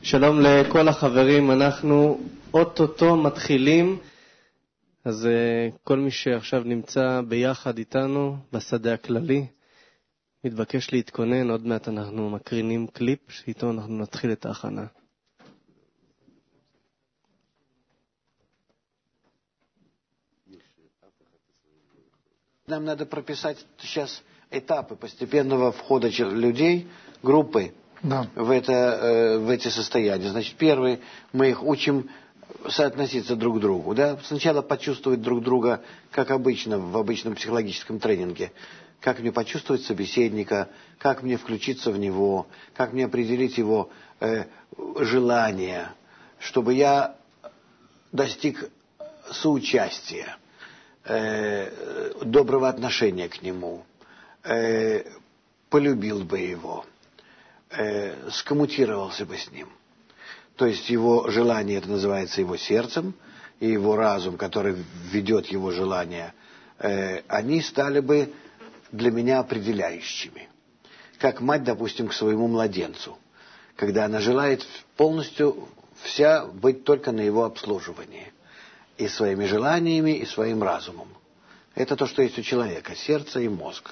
שלום לכל החברים, אנחנו אוטוטו מתחילים, אז כל מי שעכשיו נמצא ביחד איתנו בשדה הכללי, מתבקש להתכונן, עוד מעט אנחנו מקרינים קליפ שאיתו אנחנו נתחיל את ההכנה. Нам надо прописать сейчас этапы постепенного входа людей, группы, в эти состояния. Значит, первый, мы их учим соотноситься друг к другу. Да? Сначала почувствовать друг друга, как обычно, в обычном психологическом тренинге. Как мне почувствовать собеседника, как мне включиться в него, как мне определить его желание, чтобы я достиг соучастия, доброго отношения к нему, полюбил бы его, скоммутировался бы с ним. То есть его желание, это называется его сердцем, и его разум, который ведет его желание, они стали бы для меня определяющими. Как мать, допустим, к своему младенцу, когда она желает полностью вся быть только на его обслуживании. И своими желаниями, и своим разумом. Это то, что есть у человека, сердце и мозг.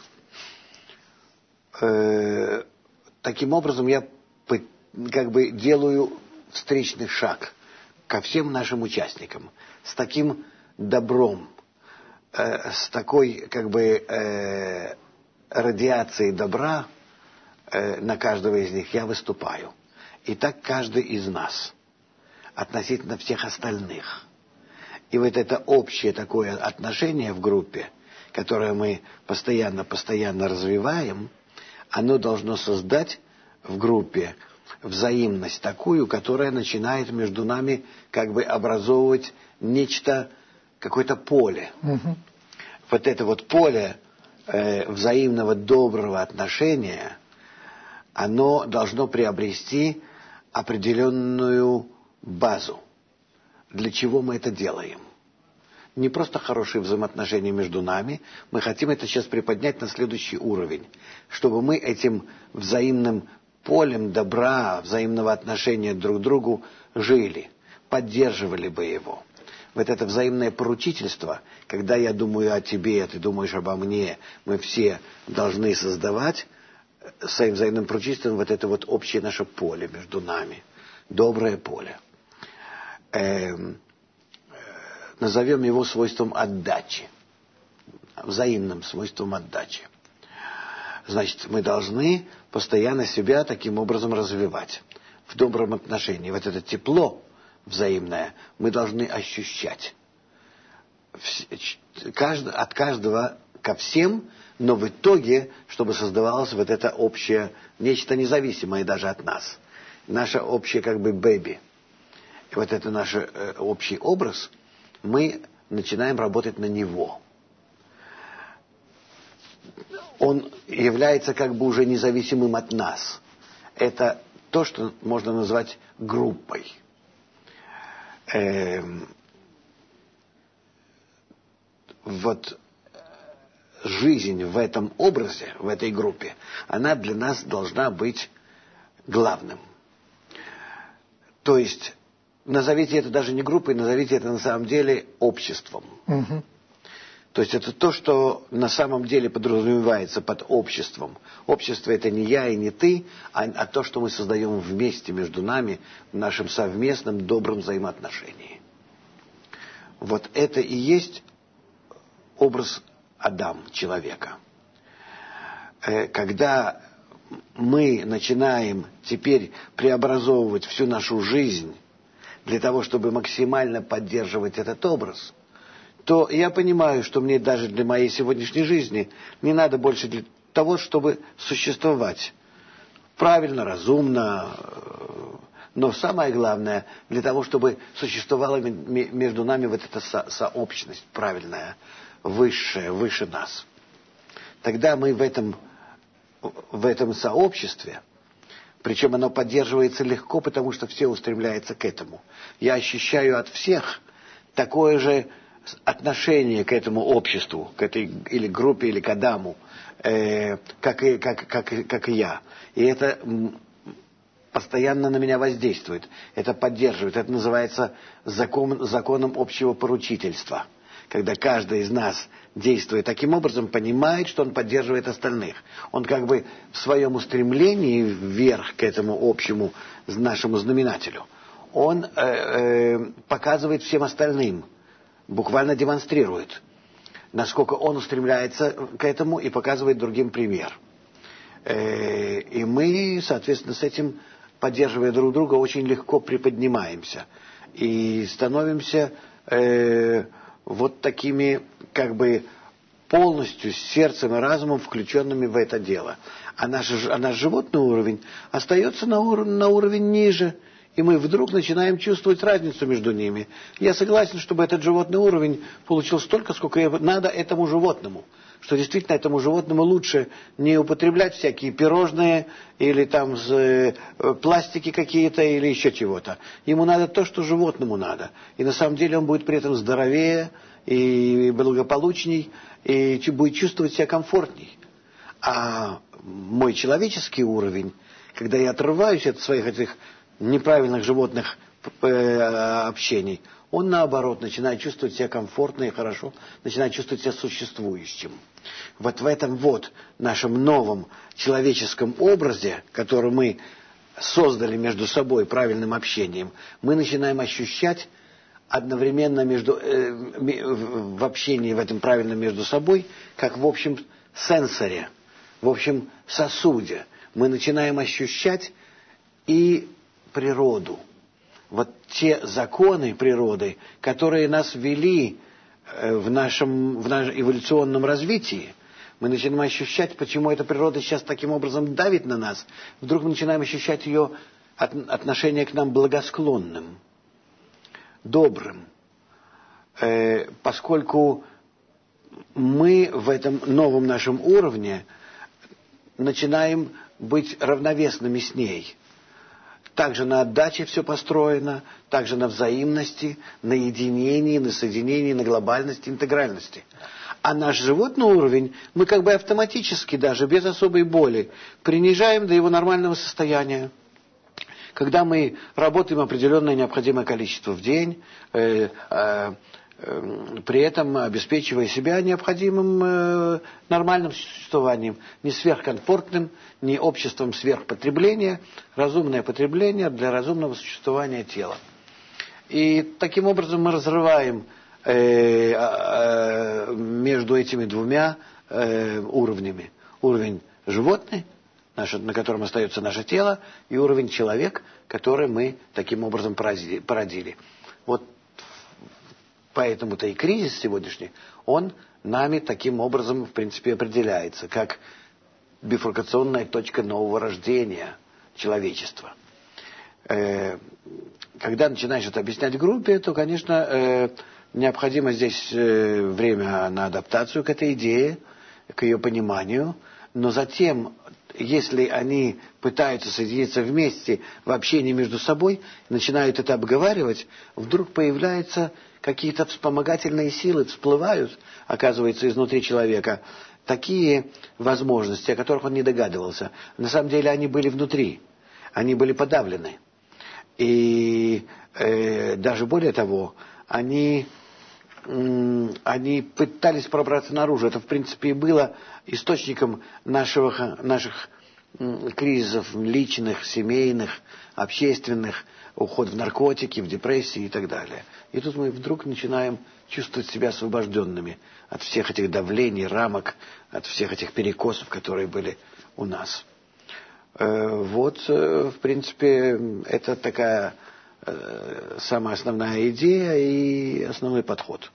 Таким образом, я как бы делаю встречный шаг ко всем нашим участникам. С таким добром, с такой как бы радиацией добра на каждого из них я выступаю. И так каждый из нас относительно всех остальных. И вот это общее такое отношение в группе, которое мы постоянно развиваем, оно должно создать в группе взаимность такую, которая начинает между нами как бы образовывать нечто, какое-то поле. Угу. Вот это вот поле взаимного доброго отношения, оно должно приобрести определенную базу. Для чего мы это делаем? Не просто хорошие взаимоотношения между нами, мы хотим это сейчас приподнять на следующий уровень, чтобы мы этим взаимным полем добра, взаимного отношения друг к другу жили, поддерживали бы его. Вот это взаимное поручительство, когда я думаю о тебе, а ты думаешь обо мне, мы все должны создавать своим взаимным поручительством вот это вот общее наше поле между нами, доброе поле. Назовем его свойством отдачи, взаимным свойством отдачи. Значит, мы должны постоянно себя таким образом развивать в добром отношении. Вот это тепло взаимное мы должны ощущать от каждого ко всем, но в итоге, чтобы создавалось вот это общее, нечто независимое даже от нас, наше общее как бы бэби. И вот это наш общий образ, мы начинаем работать на него. Он является как бы уже независимым от нас. Это то, что можно назвать группой. Вот жизнь в этом образе, в этой группе, она для нас должна быть главным. То есть назовите это даже не группой, назовите это на самом деле обществом. Угу. То есть это то, что на самом деле подразумевается под обществом. Общество — это не я и не ты, а то, что мы создаем вместе между нами в нашем совместном добром взаимоотношении. Вот это и есть образ Адам, человека. Когда мы начинаем теперь преобразовывать всю нашу жизнь для того, чтобы максимально поддерживать этот образ, то я понимаю, что мне даже для моей сегодняшней жизни не надо больше для того, чтобы существовать правильно, разумно, но самое главное, для того, чтобы существовала между нами вот эта сообщность правильная, высшая, выше нас. Тогда мы в этом сообществе, причем оно поддерживается легко, потому что все устремляются к этому. Я ощущаю от всех такое же отношение к этому обществу, к этой или группе, или к Адаму, как и я. И это постоянно на меня воздействует, это поддерживает. Это называется законом общего поручительства. Когда каждый из нас, действуя таким образом, понимает, что он поддерживает остальных. Он как бы в своем устремлении вверх к этому общему нашему знаменателю, он показывает всем остальным, буквально демонстрирует, насколько он устремляется к этому и показывает другим пример. И мы, соответственно, с этим, поддерживая друг друга, очень легко приподнимаемся и становимся вот такими, как бы, полностью с сердцем и разумом включенными в это дело. А наш животный уровень остается на уровень ниже, и мы вдруг начинаем чувствовать разницу между ними. Я согласен, чтобы этот животный уровень получил столько, сколько надо этому животному. Что действительно этому животному лучше не употреблять всякие пирожные или там пластики какие-то или еще чего-то. Ему надо то, что животному надо. И на самом деле он будет при этом здоровее и благополучней, и будет чувствовать себя комфортней. А мой человеческий уровень, когда я отрываюсь от своих этих неправильных животных общений, он, наоборот, начинает чувствовать себя комфортно и хорошо, начинает чувствовать себя существующим. Вот в этом вот нашем новом человеческом образе, который мы создали между собой правильным общением, мы начинаем ощущать одновременно в общении в этом правильном между собой, как в общем сенсоре, в общем сосуде. Мы начинаем ощущать и природу. Вот те законы природы, которые нас вели в нашем эволюционном развитии, мы начинаем ощущать, почему эта природа сейчас таким образом давит на нас. Вдруг мы начинаем ощущать ее отношение к нам благосклонным, добрым. Поскольку мы в этом новом нашем уровне начинаем быть равновесными с ней. Также на отдаче все построено, также на взаимности, на единении, на соединении, на глобальности, интегральности. А наш животный уровень мы как бы автоматически, даже без особой боли, принижаем до его нормального состояния. Когда мы работаем определенное необходимое количество в день, при этом обеспечивая себя необходимым нормальным существованием, не сверхкомфортным, не обществом сверхпотребления, разумное потребление для разумного существования тела. И таким образом мы разрываем между этими двумя уровнями. Уровень животный, на котором остается наше тело, и уровень человек, который мы таким образом породили. Вот поэтому-то и кризис сегодняшний, он нами таким образом, в принципе, определяется, как бифуркационная точка нового рождения человечества. Когда начинаешь это объяснять группе, то, конечно, необходимо здесь время на адаптацию к этой идее, к ее пониманию, но затем, если они пытаются соединиться вместе в общении между собой, начинают это обговаривать, вдруг появляются какие-то вспомогательные силы, всплывают, оказывается, изнутри человека, такие возможности, о которых он не догадывался. На самом деле они были внутри, они были подавлены. И даже более того, они пытались пробраться наружу. Это, в принципе, и было источником наших кризисов личных, семейных, общественных, уход в наркотики, в депрессии и так далее. И тут мы вдруг начинаем чувствовать себя освобожденными от всех этих давлений, рамок, от всех этих перекосов, которые были у нас. Вот, в принципе, это такая самая основная идея и основной подход.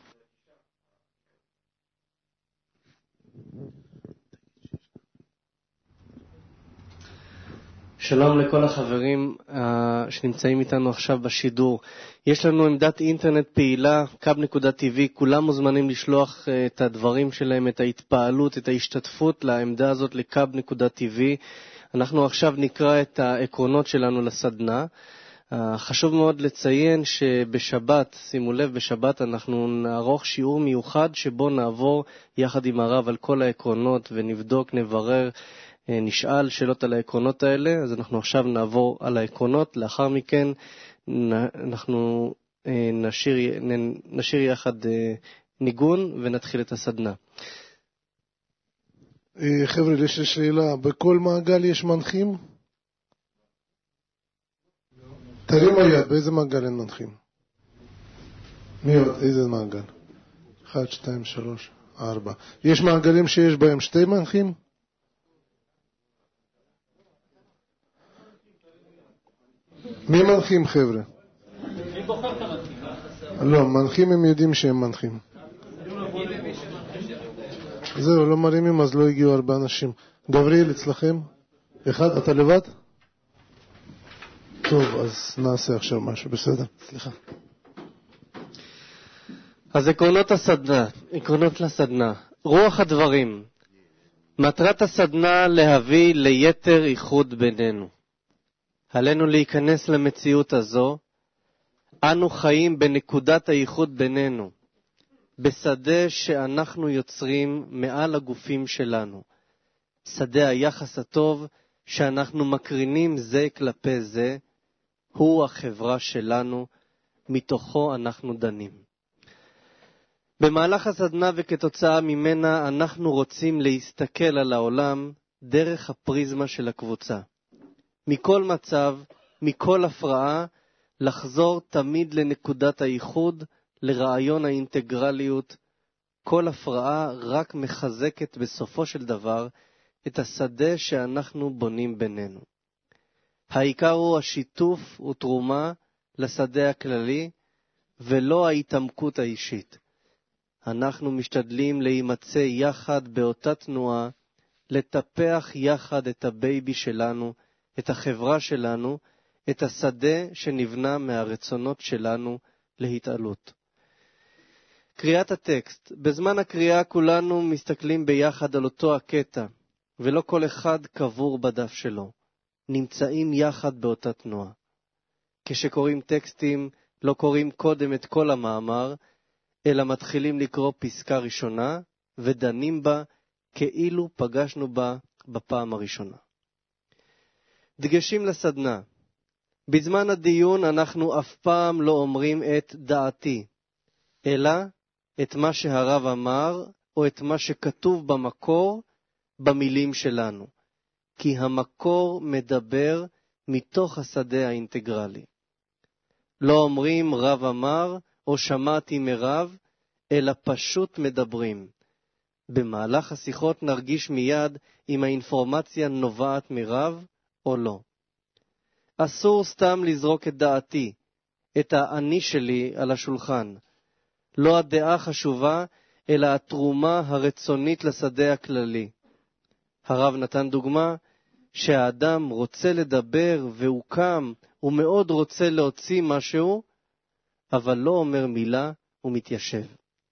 שלום לכל החברים שנמצאים איתנו עכשיו בשידור. יש לנו עמדת אינטרנט פעילה, kab.tv, כולם מוזמנים לשלוח את הדברים שלהם, את ההתפעלות, את ההשתתפות לעמדה הזאת לכab.tv. אנחנו עכשיו נקרא את העקרונות שלנו לסדנה. חשוב מאוד לציין שבשבת, שימו לב, בשבת אנחנו נערוך שיעור מיוחד שבו נעבור יחד עם הרב על כל העקרונות ונבדוק, נברר נשאל שאלות על העקרונות האלה, אז אנחנו עכשיו נעבור על העקרונות, לאחר מכן אנחנו נשיר יחד ניגון ונתחיל את הסדנה. חבר'ה, יש לי שאלה, בכל מעגל יש מנחים? תרים היד, באיזה מעגל הם מנחים? מי עוד? איזה מעגל? 1, 2, 3, 4. יש מעגלים שיש בהם 2 מנחים? מי מנחים, חבר'ה? מי בוחר את המנחים? לא, מנחים הם יודעים שהם מנחים. זהו, לא מרימים, אז לא הגיעו 4 אנשים. גבריאל, אצלכם? אחד, אתה לבד? טוב, אז נעשה עכשיו משהו, בסדר? סליחה. אז עקרונות לסדנה. רוח הדברים. מטרת הסדנה להביא ליתר איחוד בינינו. עלינו להיכנס למציאות הזו. אנו חיים בנקודת האיחוד בינינו, בשדה שאנחנו יוצרים מעל הגופים שלנו. שדה היחס הטוב שאנחנו מקרינים זה כלפי זה, הוא החברה שלנו, מתוכו אנחנו דנים. במהלך הסדנה וכתוצאה ממנה אנחנו רוצים להסתכל על העולם דרך הפריזמה של הקבוצה. מכל מצב, מכל הפרעה, לחזור תמיד לנקודת הייחוד, לרעיון האינטגרליות. כל הפרעה רק מחזקת בסופו של דבר את השדה שאנחנו בונים בינינו. העיקר הוא השיתוף ותרומה לשדה הכללי, ולא ההתעמקות האישית. אנחנו משתדלים להימצא יחד באותה תנועה, לטפח יחד את הבייבי שלנו, את החברה שלנו, את השדה שנבנה מהרצונות שלנו להתעלות. קריאת הטקסט. בזמן הקריאה כולנו מסתכלים ביחד על אותו הקטע, ולא כל אחד קבור בדף שלו. נמצאים יחד באותה תנועה. כשקוראים טקסטים, לא קוראים קודם את כל המאמר, אלא מתחילים לקרוא פסקה ראשונה, ודנים בה כאילו פגשנו בה בפעם הראשונה. דגשים לסדנה. בזמן הדיון אנחנו אף פעם לא אומרים את דעתי, אלא את מה שהרב אמר, או את מה שכתוב במקור, במילים שלנו. כי המקור מדבר מתוך השדה האינטגרלי. לא אומרים רב אמר, או שמעתי מרב, אלא פשוט מדברים. במהלך השיחות נרגיש מיד אם האינפורמציה נובעת מרב או לא. אסור סתם לזרוק את דעתי, את האני שלי על השולחן. לא הדעה חשובה, אלא התרומה הרצונית לשדה הכללי. הרב נתן דוגמה שהאדם רוצה לדבר והוא קם, הוא מאוד רוצה להוציא משהו, אבל לא אומר מילה ומתיישב.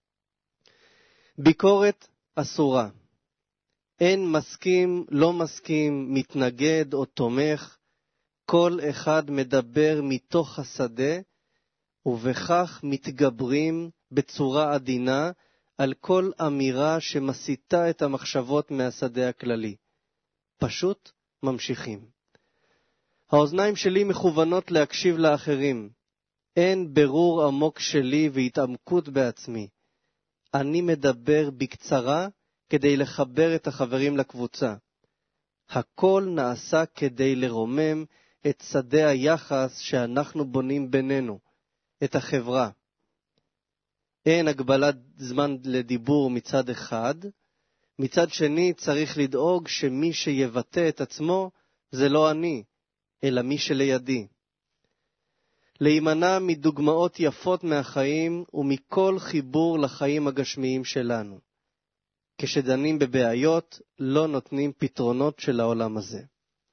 ביקורת אסורה. אין מסכים, לא מסכים, מתנגד או תומך. כל אחד מדבר מתוך השדה, ובכך מתגברים בצורה עדינה על כל אמירה שמסיתה את המחשבות מהשדה הכללי. פשוט ממשיכים. האוזניים שלי מכוונות להקשיב לאחרים. אין ברור עמוק שלי והתעמקות בעצמי. אני מדבר בקצרה כדי לחבר את החברים לקבוצה. הכל נעשה כדי לרומם את שדה היחס שאנחנו בונים בינינו, את החברה. אין הגבלת זמן לדיבור מצד אחד, מצד שני צריך לדאוג שמי שיבטא את עצמו זה לא אני, אלא מי שלידי. להימנע מדוגמאות יפות מהחיים ומכל חיבור לחיים הגשמיים שלנו. כשדנים בבעיות, לא נותנים פתרונות של העולם הזה.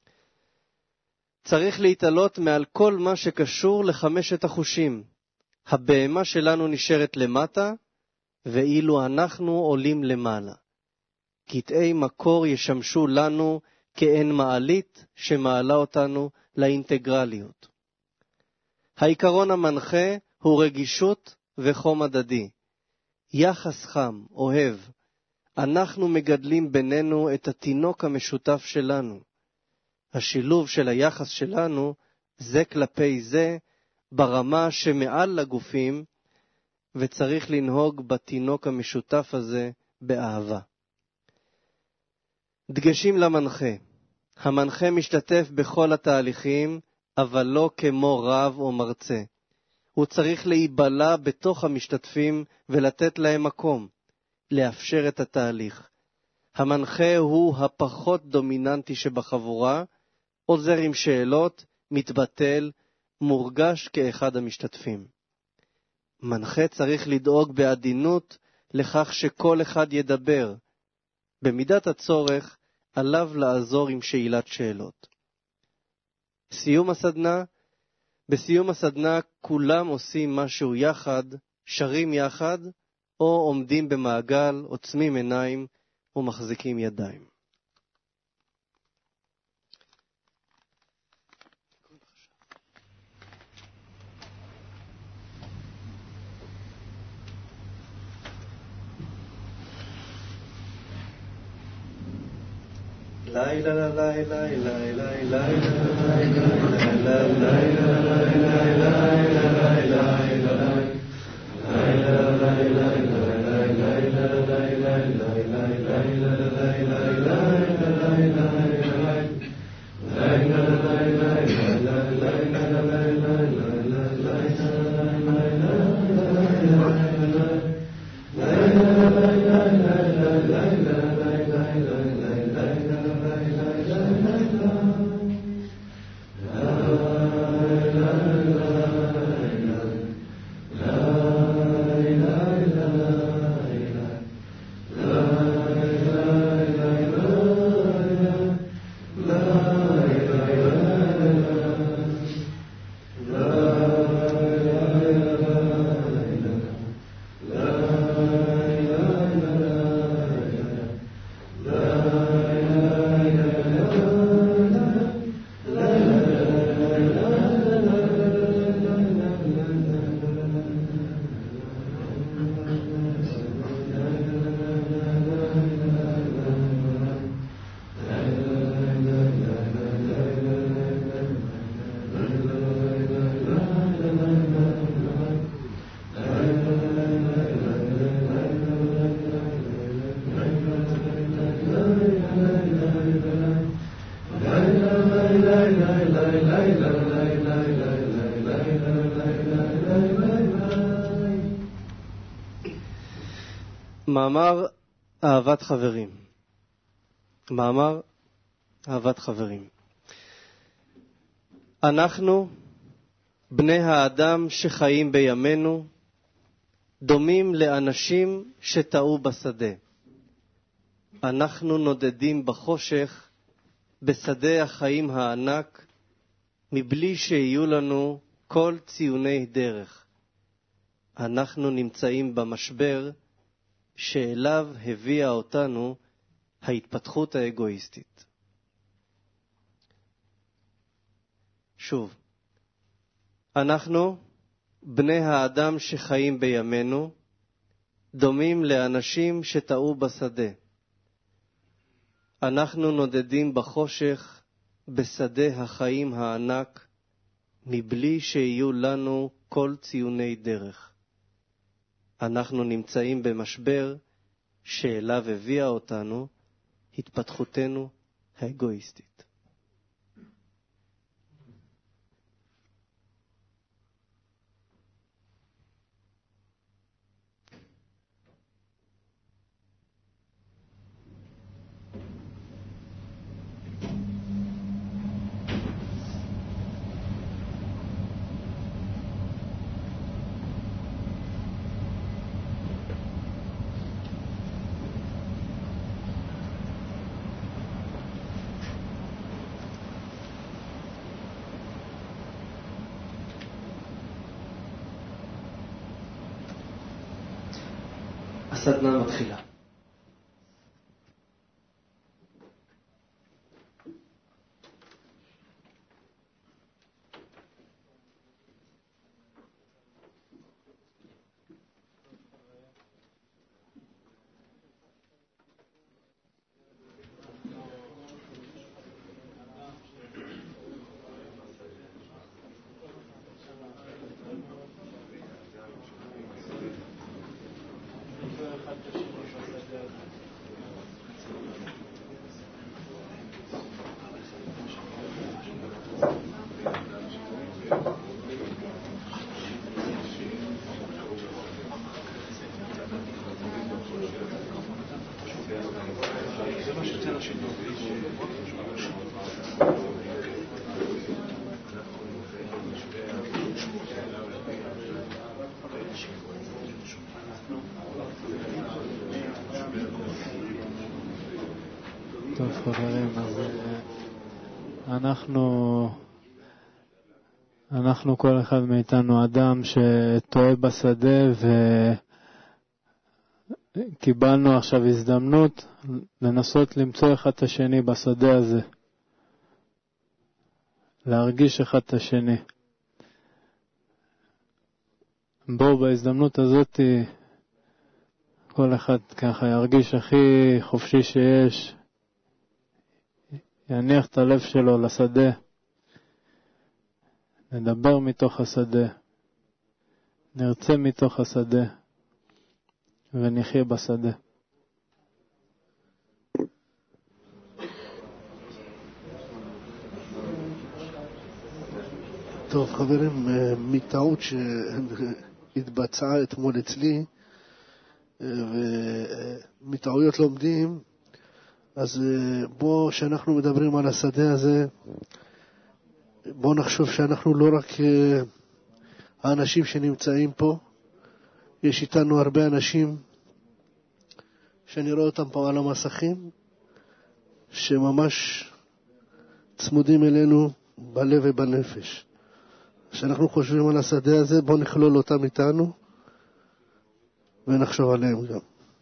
צריך להתעלות מעל כל מה שקשור לחמשת החושים. הבהמה שלנו נשארת למטה, ואילו אנחנו עולים למעלה. קטעי מקור ישמשו לנו כאין מעלית שמעלה אותנו לאינטגרליות. העיקרון המנחה הוא רגישות וחום הדדי. יחס חם, אוהב. אנחנו מגדלים בינינו את התינוק המשותף שלנו. השילוב של היחס שלנו זה כלפי זה ברמה שמעל לגופים, וצריך לנהוג בתינוק המשותף הזה באהבה. דגשים למנחה. המנחה משתתף בכל התהליכים, אבל לא כמו רב או מרצה. הוא צריך להיבלע בתוך המשתתפים ולתת להם מקום, לאפשר את התהליך. המנחה הוא הפחות דומיננטי שבחבורה, עוזר עם שאלות, מתבטל, מורגש כאחד המשתתפים. מנחה צריך לדאוג בעדינות לכך שכל אחד ידבר. במידת הצורך, עליו לעזור עם שאלת שאלות. סיום הסדנה. בסיום הסדנה כולם עושים משהו יחד, שרים יחד, או עומדים במעגל, עוצמים עיניים ומחזיקים ידיים. לילה לילה לילה מאמר אהבת חברים. מאמר אהבת חברים. אנחנו, בני האדם שחיים בימינו, דומים לאנשים שטעו בשדה. אנחנו נודדים בחושך, בשדה החיים הענק, מבלי שיהיו לנו כל ציוני דרך. אנחנו נמצאים במשבר, שאליו הביאה אותנו ההתפתחות האגואיסטית. שוב, אנחנו, בני האדם שחיים בימינו, דומים לאנשים שטעו בשדה. אנחנו נודדים בחושך, בשדה החיים הענק, מבלי שיהיו לנו כל ציוני דרך. אנחנו נמצאים במשבר שאליו הביאה אותנו התפתחותנו האגואיסטית. הסדנה מתחילה. טוב חברים, אז אנחנו כל אחד מאיתנו אדם שטועה בשדה, וקיבלנו עכשיו הזדמנות לנסות למצוא אחד את השני בשדה הזה, להרגיש אחד את השני. בואו בהזדמנות הזאת כל אחד ככה ירגיש הכי חופשי שיש, יניח את הלב שלו לשדה, נדבר מתוך השדה, נרצה מתוך השדה, ונחיה בשדה. טוב חברים, מטעות שהתבצעה אתמול אצלי, ומטעויות לומדים, אז בוא, שאנחנו מדברים על השדה הזה, בוא נחשוב שאנחנו לא רק האנשים שנמצאים פה, יש איתנו הרבה אנשים שאני רואה אותם פה על המסכים, שממש צמודים אלינו בלב ובנפש. כשאנחנו חושבים על השדה הזה, בוא נכלול אותם איתנו ונחשוב עליהם גם.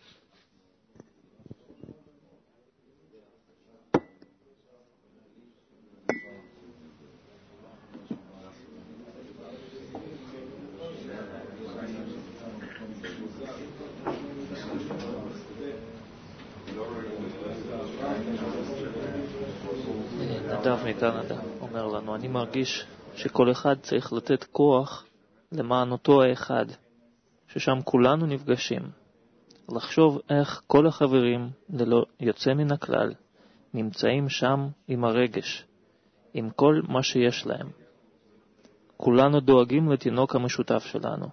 נדב מקנדה אומר לנו, אני מרגיש שכל אחד צריך לתת כוח למען אותו האחד, ששם כולנו נפגשים, לחשוב איך כל החברים ללא יוצא מן הכלל נמצאים שם עם הרגש, עם כל מה שיש להם. כולנו דואגים לתינוק המשותף שלנו,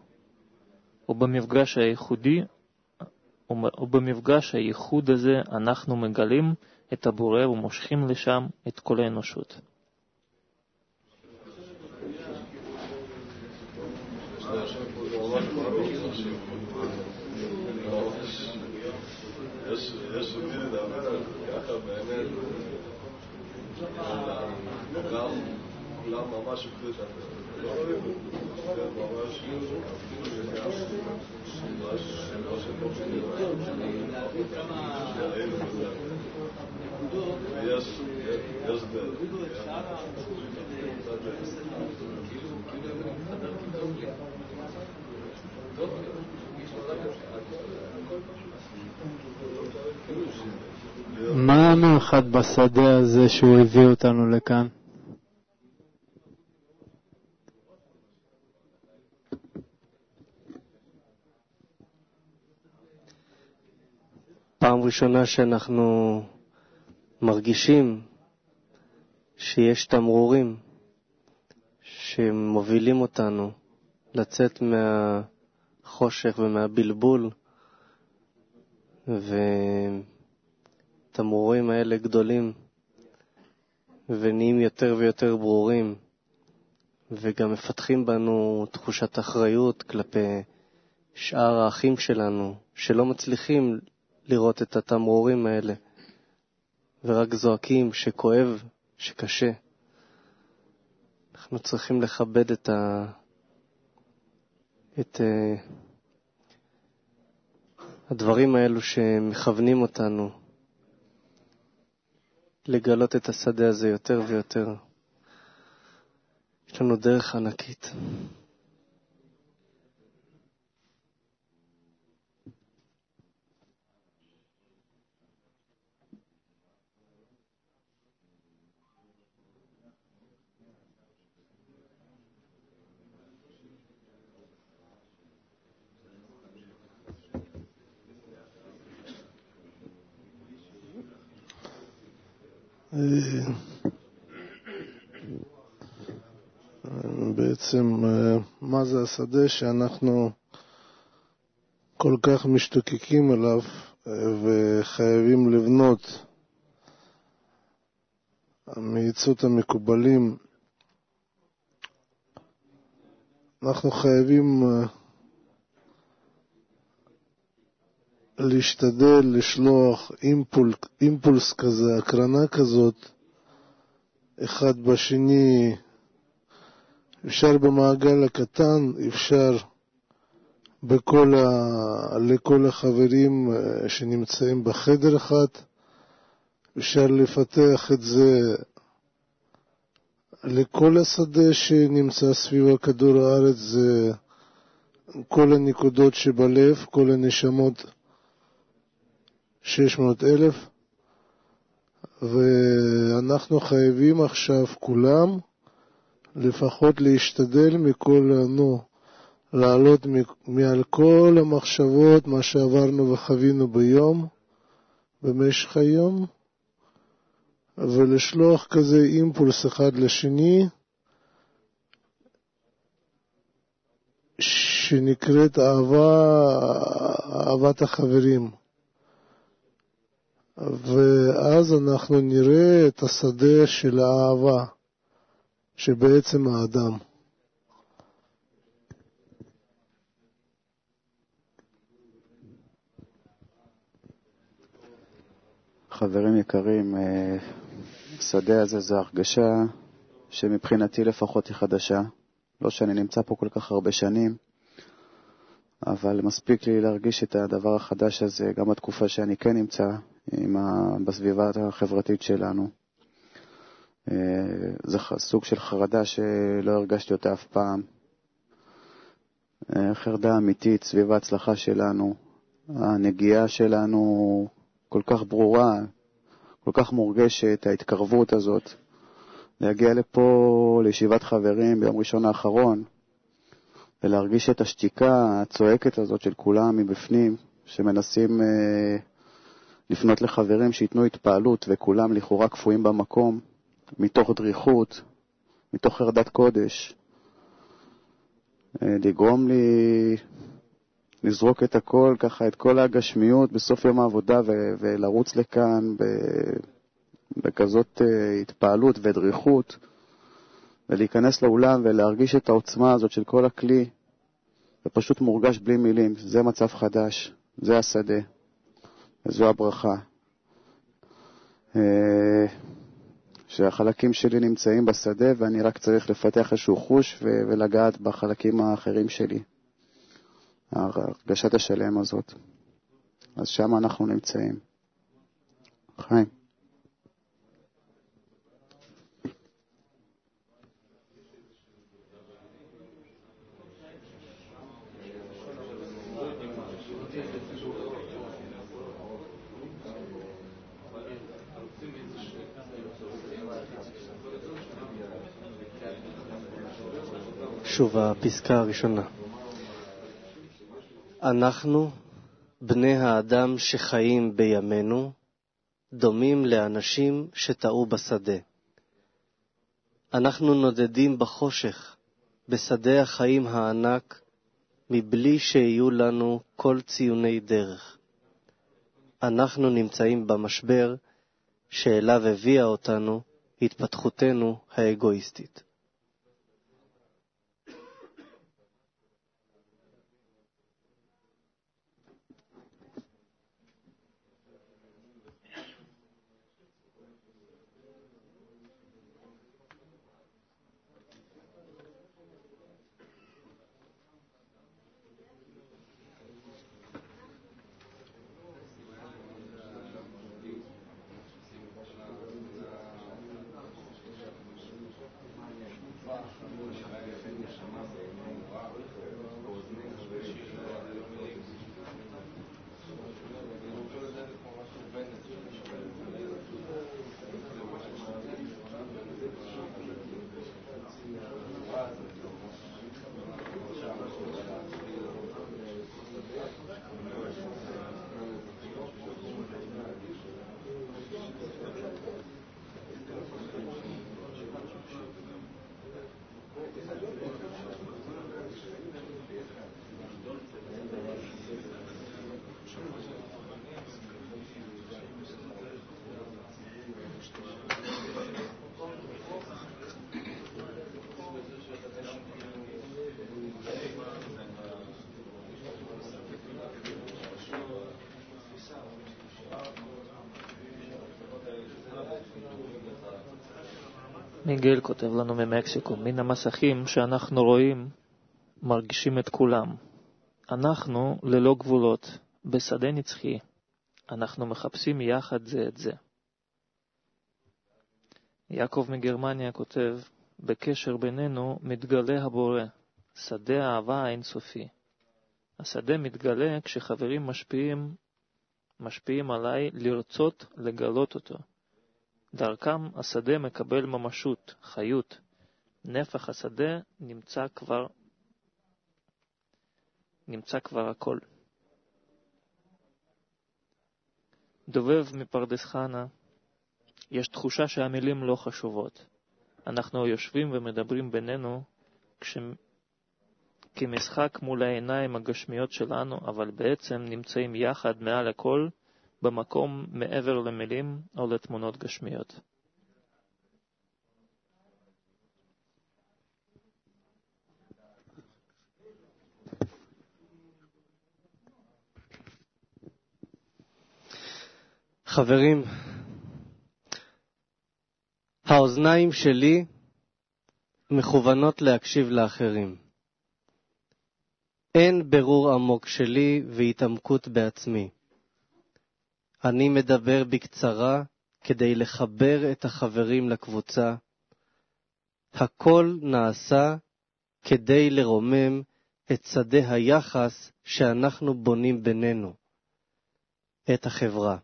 ובמפגש הייחוד הזה אנחנו מגלים את הבורא ומושכים לשם את כל האנושות. כולם ממש הקליט את זה. לא רואים את זה. ממש מה המיוחד בשדה הזה שהוא הביא אותנו לכאן? פעם ראשונה שאנחנו מרגישים שיש תמרורים שמובילים אותנו לצאת מהחושך ומהבלבול, ותמרורים האלה גדולים ונהיים יותר ויותר ברורים, וגם מפתחים בנו תחושת אחריות כלפי שאר האחים שלנו שלא מצליחים לראות את התמרורים האלה ורק זועקים שכואב, שקשה. אנחנו צריכים לכבד את הדברים האלו שמכוונים אותנו לגלות את השדה הזה יותר ויותר. יש לנו דרך ענקית. בעצם מה זה השדה שאנחנו כל כך משתוקקים אליו וחייבים לבנות מעצות המקובלים. אנחנו חייבים להשתדל לשלוח אימפולס כזה, הקרנה כזאת, אחד בשני. אפשר במעגל הקטן, אפשר לכל החברים שנמצאים בחדר אחד, אפשר לפתח את זה לכל השדה שנמצא סביב הכדור הארץ, זה כל הנקודות שבלב, כל הנשמות 600,000, ואנחנו חייבים עכשיו כולם לפחות להשתדל לעלות מעל כל המחשבות, מה שעברנו וחווינו ביום, במשך היום, ולשלוח כזה אימפולס אחד לשני, שנקראת אהבת החברים. ואז אנחנו נראה את השדה של האהבה, שבעצם האדם. חברים יקרים, השדה הזה זה הרגשה שמבחינתי לפחות היא חדשה. לא שאני נמצא פה כל כך הרבה שנים, אבל מספיק לי להרגיש את הדבר החדש הזה גם בתקופה שאני כן נמצא בסביבה החברתית שלנו. זה סוג של חרדה שלא הרגשתי אותה אף פעם. חרדה אמיתית סביב ההצלחה שלנו. הנגיעה שלנו כל כך ברורה, כל כך מורגשת, ההתקרבות הזאת. להגיע לפה לישיבת חברים ביום ראשון האחרון, ולהרגיש את השתיקה הצועקת הזאת של כולם מבפנים, שמנסים לפנות לחברים שיתנו התפעלות, וכולם לכאורה קפואים במקום, מתוך דריכות, מתוך חרדת קודש. לגרום לי לזרוק את הכל, ככה את כל הגשמיות בסוף יום העבודה, ולרוץ לכאן בכזאת התפעלות ודריכות, ולהיכנס לאולם ולהרגיש את העוצמה הזאת של כל הכלי, ופשוט מורגש בלי מילים. זה מצב חדש, זה השדה, וזו הברכה. שהחלקים שלי נמצאים בשדה, ואני רק צריך לפתח איזשהו חוש ולגעת בחלקים האחרים שלי. הרגשת השלם הזאת. אז שם אנחנו נמצאים. חיים. שוב הפסקה הראשונה. אנחנו, בני האדם שחיים בימינו, דומים לאנשים שטעו בשדה. אנחנו נודדים בחושך, בשדה החיים הענק, מבלי שיהיו לנו כל ציוני דרך. אנחנו נמצאים במשבר שאליו הביאה אותנו התפתחותנו האגואיסטית. מיגל כותב לנו ממקסיקו, מן המסכים שאנחנו רואים, מרגישים את כולם. אנחנו ללא גבולות, בשדה נצחי. אנחנו מחפשים יחד זה את זה. יעקב מגרמניה כותב, בקשר בינינו מתגלה הבורא, שדה האהבה האינסופי. השדה מתגלה כשחברים משפיעים עליי לרצות לגלות אותו. דרכם השדה מקבל ממשות, חיות. נפח השדה נמצא כבר הכל. דובב מפרדס חנה, יש תחושה שהמילים לא חשובות. אנחנו יושבים ומדברים בינינו כמשחק מול העיניים הגשמיות שלנו, אבל בעצם נמצאים יחד מעל הכל, במקום מעבר למילים או לתמונות גשמיות. חברים, האוזניים שלי מכוונות להקשיב לאחרים. אין ברור עמוק שלי והתעמקות בעצמי. אני מדבר בקצרה כדי לחבר את החברים לקבוצה. הכל נעשה כדי לרומם את שדה היחס שאנחנו בונים בינינו, את החברה.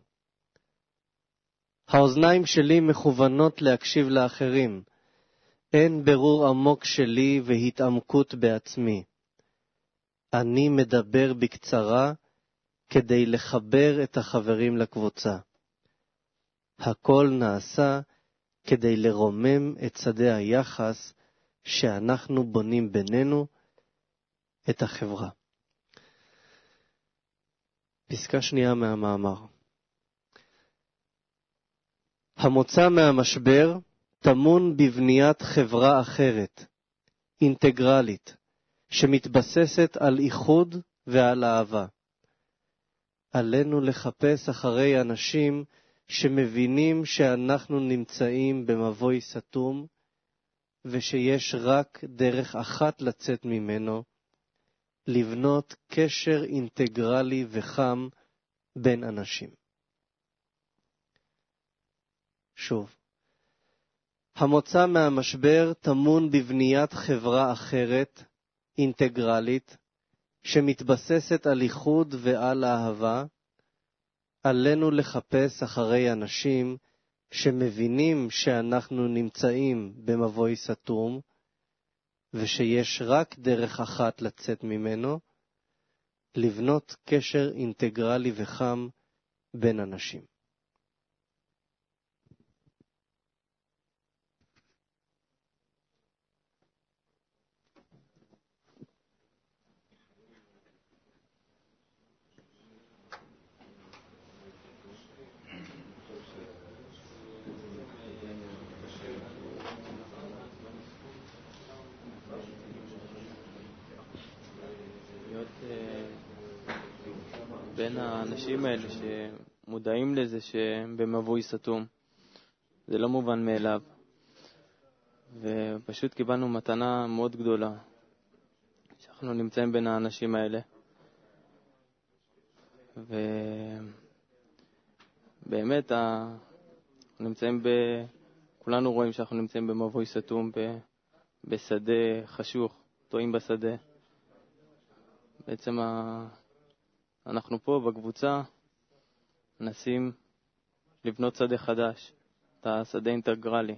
האוזניים שלי מכוונות להקשיב לאחרים. אין ברור עמוק שלי והתעמקות בעצמי. אני מדבר בקצרה כדי לחבר את החברים לקבוצה. הכל נעשה כדי לרומם את שדה היחס שאנחנו בונים בינינו, את החברה. פסקה שנייה מהמאמר. המוצא מהמשבר טמון בבניית חברה אחרת, אינטגרלית, שמתבססת על איחוד ועל אהבה. עלינו לחפש אחרי אנשים שמבינים שאנחנו נמצאים במבוי סתום, ושיש רק דרך אחת לצאת ממנו, לבנות קשר אינטגרלי וחם בין אנשים. שוב, המוצא מהמשבר טמון בבניית חברה אחרת, אינטגרלית, שמתבססת על איחוד ועל אהבה. עלינו לחפש אחרי אנשים שמבינים שאנחנו נמצאים במבוי סתום, ושיש רק דרך אחת לצאת ממנו, לבנות קשר אינטגרלי וחם בין אנשים. בין האנשים האלה שמודעים לזה שהם במבוי סתום, זה לא מובן מאליו, ופשוט קיבלנו מתנה מאוד גדולה שאנחנו נמצאים בין האנשים האלה, ובאמת נמצאים כולנו רואים שאנחנו נמצאים במבוי סתום, בשדה חשוך, טועים בשדה. בעצם אנחנו פה בקבוצה מנסים לבנות שדה חדש, את השדה אינטגרלי.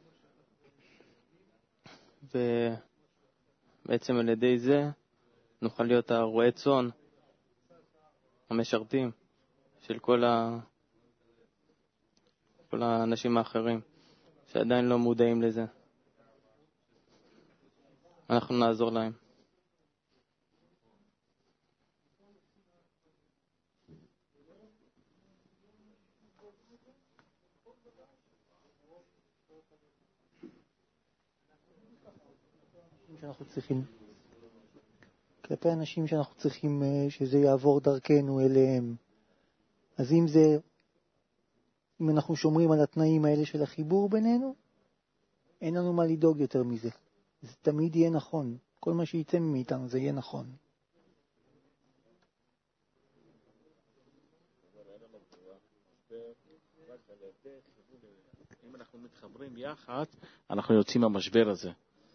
ובעצם על ידי זה נוכל להיות הרועי צאן, המשרתים של כל האנשים האחרים שעדיין לא מודעים לזה. אנחנו נעזור להם. שאנחנו צריכים, כלפי אנשים שאנחנו צריכים שזה יעבור דרכנו אליהם. אז אם אנחנו שומרים על התנאים האלה של החיבור בינינו, אין לנו מה לדאוג יותר מזה. זה תמיד יהיה נכון. כל מה שיצא מאיתנו זה יהיה נכון. אם אנחנו מתחברים יחד, אנחנו יוצאים מהמשבר הזה.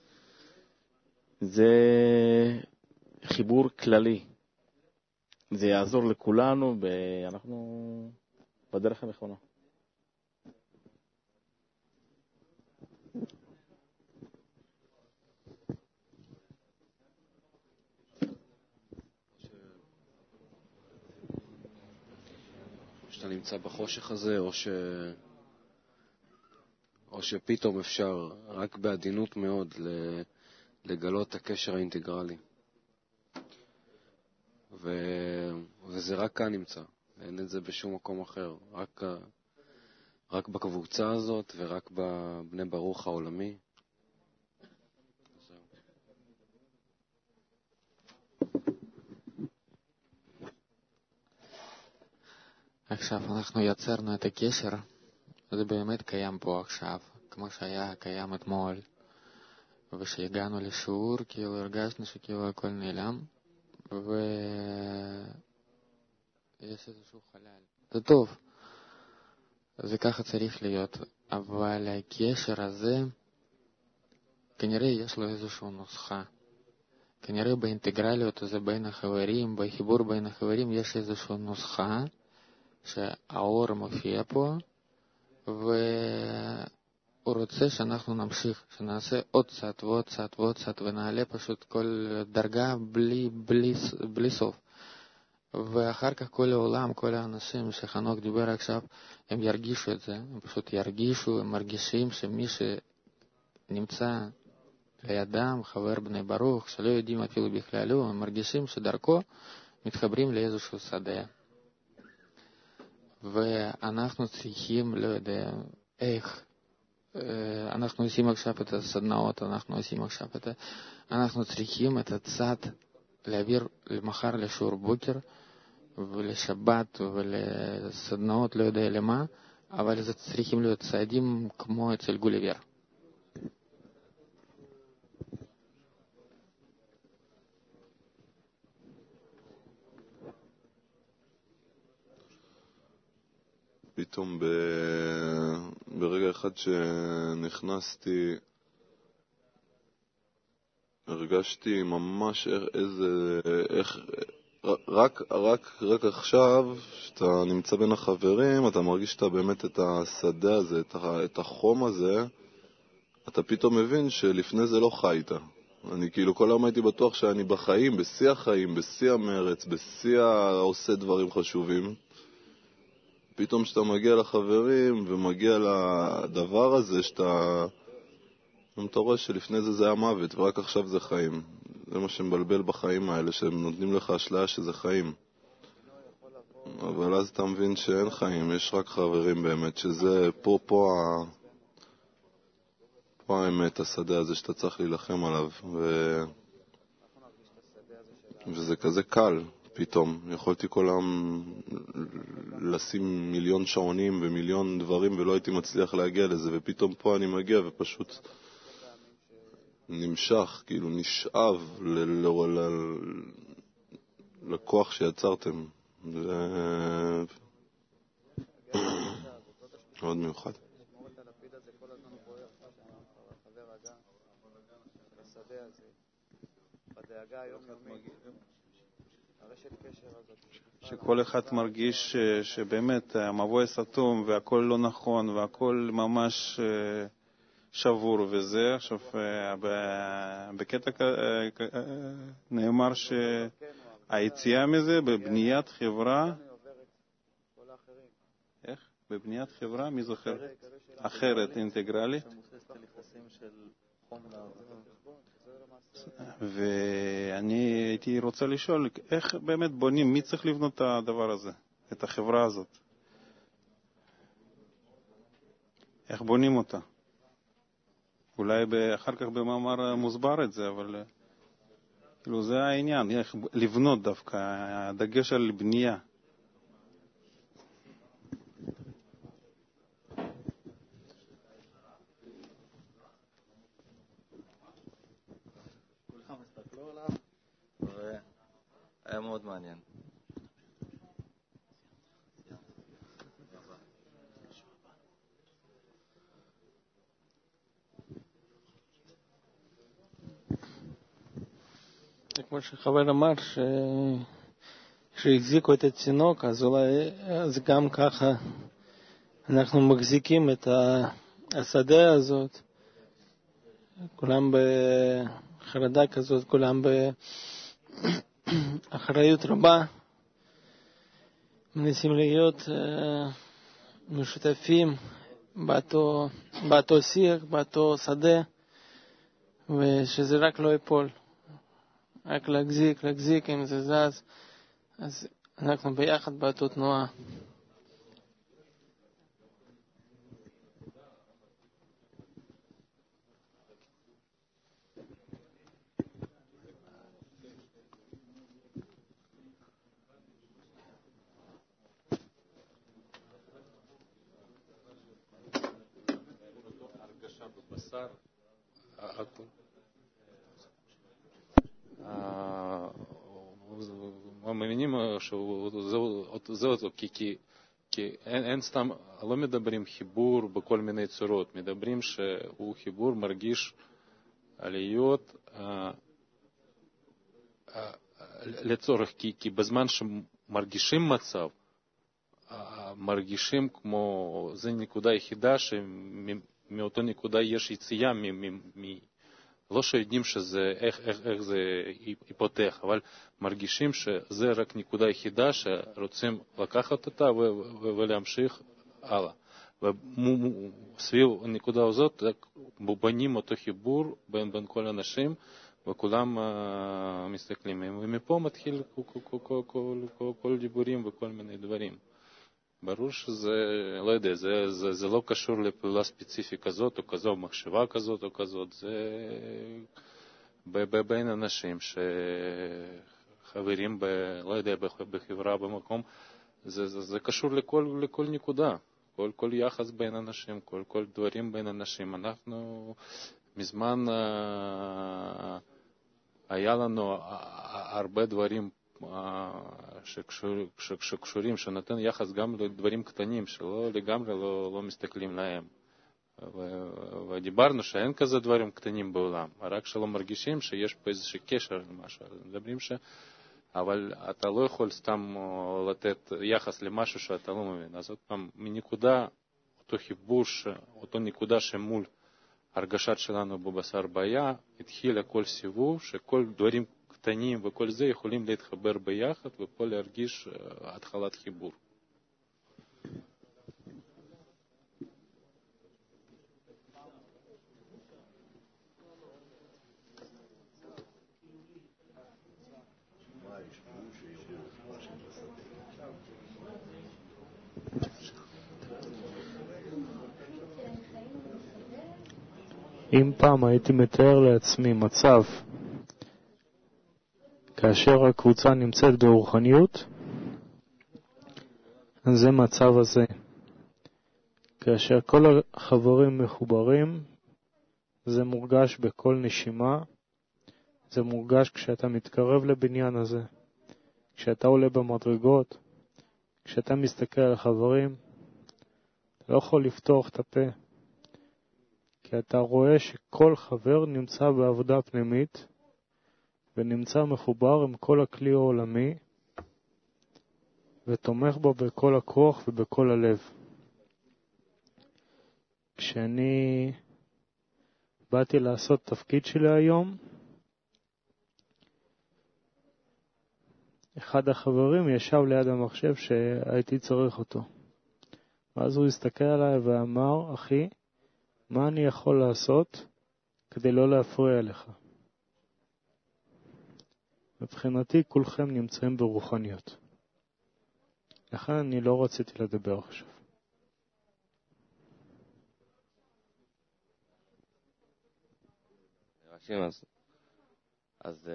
זה חיבור כללי. זה יעזור לכולנו, ואנחנו בדרך הנכונה. שאתה נמצא בחושך הזה, או שפתאום אפשר רק בעדינות מאוד לגלות את הקשר האינטגרלי. וזה רק כאן נמצא, אין את זה בשום מקום אחר, רק בקבוצה הזאת ורק בבני ברוך העולמי. עכשיו אנחנו יצרנו את הקשר, זה באמת קיים פה עכשיו, כמו שהיה קיים אתמול, ושהגענו לשיעור, כאילו הרגשנו שכאילו הכל נעלם, ויש איזשהו חלל. זה טוב, זה ככה צריך להיות, אבל הקשר הזה, כנראה יש לו איזושהי נוסחה. כנראה באינטגרליות הזה בין החברים, בחיבור בין החברים, יש איזושהי נוסחה, שהאור מופיע פה, והוא רוצה שאנחנו נמשיך, שנעשה עוד קצת ועוד קצת ועוד קצת, ונעלה פשוט כל דרגה בלי סוף. ואחר כך כל העולם, כל האנשים שחנוך דיבר עכשיו, הם ירגישו את זה, הם פשוט ירגישו, הם מרגישים שמי שנמצא לידם, חבר בני ברוך, שלא יודעים אפילו בכלל, הם מרגישים שדרכו מתחברים לאיזשהו שדה. ואנחנו צריכים, לא יודע איך, אנחנו עושים עכשיו את הסדנאות, אנחנו צריכים את הצד להעביר למחר לשיעור בוקר ולשבת ולסדנאות, לא יודע למה, אבל זה צריכים להיות צעדים כמו אצל גוליבר. פתאום ברגע אחד שנכנסתי, הרגשתי ממש רק עכשיו, שאתה נמצא בין החברים, אתה מרגיש שאתה באמת את השדה הזה, את החום הזה, אתה פתאום מבין שלפני זה לא חיית. אני כאילו כל היום הייתי בטוח שאני בחיים, בשיא החיים, בשיא המרץ, בשיא עושה דברים חשובים. פתאום שאתה מגיע לחברים ומגיע לדבר הזה שאתה רואה שלפני זה היה מוות ורק עכשיו זה חיים. זה מה שמבלבל בחיים האלה, שהם נותנים לך אשליה שזה חיים. אבל אז אתה מבין שאין חיים, יש רק חברים באמת, שזה פה האמת, השדה הזה שאתה צריך להילחם עליו. וזה כזה קל. פתאום יכולתי כל היום לשים מיליון שעונים ומיליון דברים ולא הייתי מצליח להגיע לזה, ופתאום פה אני מגיע ופשוט נמשך, כאילו נשאב לכוח שיצרתם. זה מאוד מיוחד. שכל אחד מרגיש שבאמת המבוי סתום והכל לא נכון והכל ממש שבור וזה. עכשיו בקטע נאמר שהיציאה מזה בבניית חברה, איך? בבניית חברה, מי זוכר? אחרת, אינטגרלית. ואני הייתי רוצה לשאול, איך באמת בונים, מי צריך לבנות את הדבר הזה, את החברה הזאת? איך בונים אותה? אולי אחר כך במאמר מוסבר את זה, אבל כאילו זה העניין, איך לבנות דווקא, הדגש על בנייה. עליו, והיה מאוד מעניין. כמו שחבר אמר, שהחזיקו את התינוק, אז אולי אז גם ככה אנחנו מחזיקים את השדה הזאת, כולם בחרדה כזאת, כולם באחריות רבה, מנסים להיות משותפים באותו שיח, באותו שדה, ושזה רק לא ייפול. רק להחזיק, אם זה זז, אז אנחנו ביחד באותו תנועה. מאמינים שזה אותו, כי אין סתם, לא מדברים חיבור בכל מיני צורות, מדברים שהוא חיבור מרגיש עליות לצורך, כי בזמן שמרגישים מצב, מרגישים כמו, זה נקודה יחידה שמאותו נקודה יש יציאה לא שיודעים שזה, איך זה ייפותח, אבל מרגישים שזה רק נקודה יחידה שרוצים לקחת אותה ולהמשיך הלאה. וסביב הנקודה הזאת בונים אותו חיבור בין כל האנשים, וכולם מסתכלים. ומפה מתחיל כל דיבורים וכל מיני דברים. ברור שזה, לא יודע, זה לא קשור לפעולה ספציפית כזאת או כזאת, מחשבה כזאת או כזאת, זה בין אנשים שחברים, לא יודע, בחברה, במקום, זה קשור לכל נקודה, כל יחס בין אנשים, כל דברים בין אנשים. אנחנו מזמן היה לנו הרבה דברים שקשורים, שנותן יחס גם לדברים קטנים שלא לגמרי לא מסתכלים להם. ודיברנו שאין כזה דברים קטנים בעולם, רק שלא מרגישים שיש פה איזשהו קשר למשהו. מדברים אבל אתה לא יכול סתם לתת יחס למשהו שאתה לא מבין. אז עוד פעם, מנקודה, אותו חיבור, אותו נקודה שמול הרגשת שלנו בבשר בעיה, התחיל הכל סיבוב, שכל דברים קטנים וכל זה יכולים להתחבר ביחד ופה להרגיש התחלת חיבור. אם פעם הייתי מתאר לעצמי מצב כאשר הקבוצה נמצאת ברוחניות, זה מצב הזה. כאשר כל החברים מחוברים, זה מורגש בכל נשימה, זה מורגש כשאתה מתקרב לבניין הזה, כשאתה עולה במדרגות, כשאתה מסתכל על החברים, אתה לא יכול לפתוח את הפה, כי אתה רואה שכל חבר נמצא בעבודה פנימית, ונמצא מחובר עם כל הכלי העולמי, ותומך בו בכל הכוח ובכל הלב. כשאני באתי לעשות תפקיד שלי היום, אחד החברים ישב ליד המחשב שהייתי צריך אותו. ואז הוא הסתכל עליי ואמר, אחי, מה אני יכול לעשות כדי לא להפריע לך? מבחינתי כולכם נמצאים ברוחניות. לכן אני לא רציתי לדבר עכשיו. אז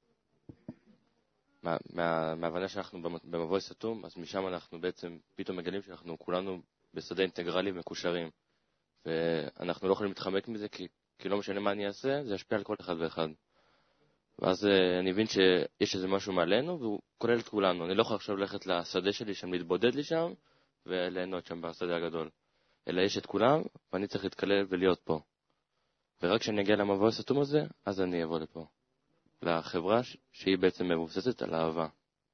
מההבנה שאנחנו במבוי סתום, אז משם אנחנו בעצם פתאום מגלים שאנחנו כולנו בשדה אינטגרלי מקושרים. ואנחנו לא יכולים להתחמק מזה, כי לא משנה מה אני אעשה, זה ישפיע על כל אחד ואחד. ואז אני מבין שיש איזה משהו מעלינו, והוא כולל את כולנו. אני לא יכול עכשיו ללכת לשדה שלי שם, להתבודד לי שם, וליהנות שם בשדה הגדול. אלא יש את כולם, ואני צריך להתקלל ולהיות פה. ורק כשאני אגיע למבוי הסתום הזה, אז אני אבוא לפה. לחברה שהיא בעצם מבוססת על אהבה.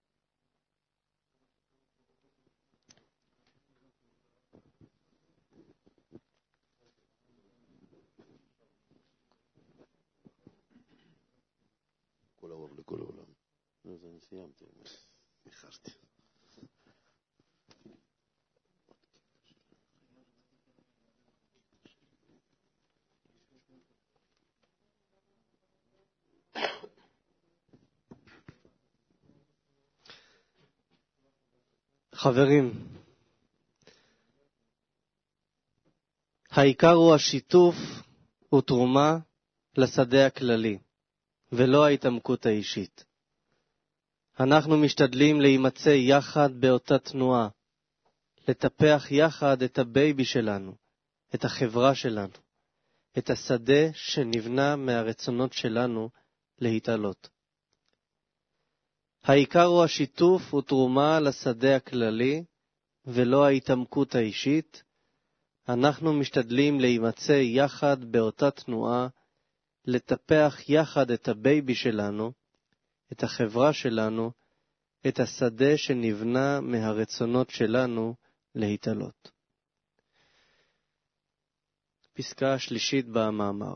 כל האור לכל העולם. אז אני סיימתי, איחרתי. חברים, העיקר הוא השיתוף ותרומה לשדה הכללי, ולא ההתעמקות האישית. אנחנו משתדלים להימצא יחד באותה תנועה, לטפח יחד את הבייבי שלנו, את החברה שלנו, את השדה שנבנה מהרצונות שלנו להתעלות. העיקר הוא השיתוף ותרומה לשדה הכללי, ולא ההתעמקות האישית. אנחנו משתדלים להימצא יחד באותה תנועה, לטפח יחד את הבייבי שלנו, את החברה שלנו, את השדה שנבנה מהרצונות שלנו להתעלות. פסקה השלישית במאמר.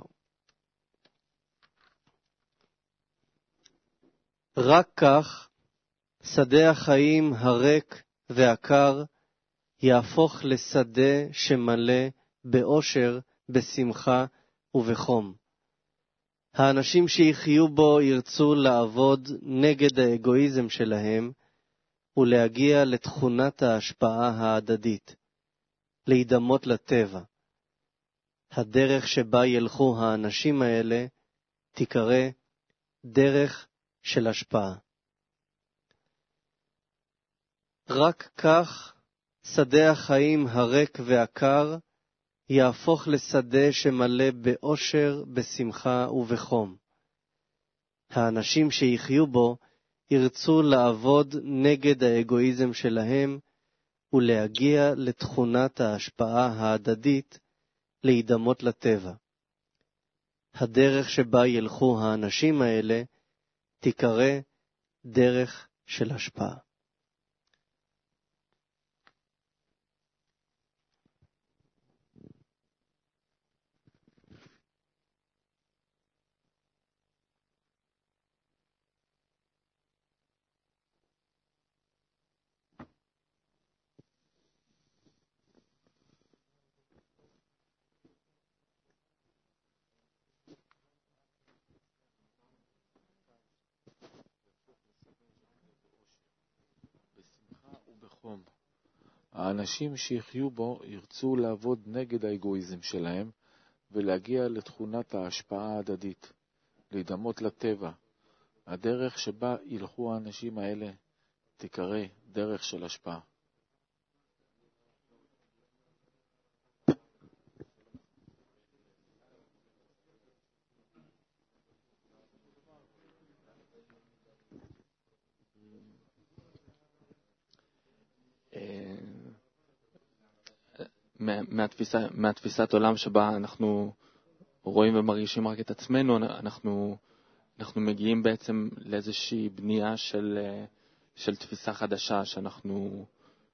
רק כך שדה החיים הריק והקר יהפוך לשדה שמלא באושר, בשמחה ובחום. האנשים שיחיו בו ירצו לעבוד נגד האגואיזם שלהם ולהגיע לתכונת ההשפעה ההדדית, להידמות לטבע. הדרך שבה ילכו האנשים האלה תיקרא דרך של השפעה. רק כך שדה החיים הריק והקר יהפוך לשדה שמלא באושר, בשמחה ובחום. האנשים שיחיו בו ירצו לעבוד נגד האגואיזם שלהם ולהגיע לתכונת ההשפעה ההדדית, להידמות לטבע. הדרך שבה ילכו האנשים האלה תיקרא דרך של השפעה. בחום. האנשים שיחיו בו ירצו לעבוד נגד האגואיזם שלהם ולהגיע לתכונת ההשפעה ההדדית, להידמות לטבע. הדרך שבה ילכו האנשים האלה תיקרא דרך של השפעה. מהתפיסת עולם שבה אנחנו רואים ומרגישים רק את עצמנו, אנחנו מגיעים בעצם לאיזושהי בנייה של תפיסה חדשה, שאנחנו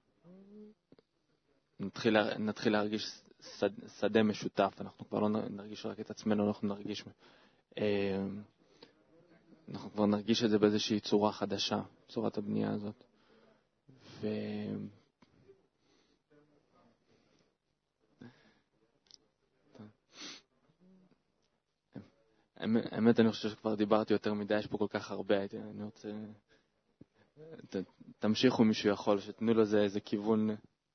נתחיל להרגיש שדה משותף. אנחנו כבר לא נרגיש רק את עצמנו, אנחנו כבר נרגיש את זה באיזושהי צורה חדשה, צורת הבנייה הזאת. האמת, אני חושב שכבר דיברתי יותר מדי, יש פה כל כך הרבה, אני רוצה... תמשיכו מישהו יכול, שתנו לו איזה כיוון.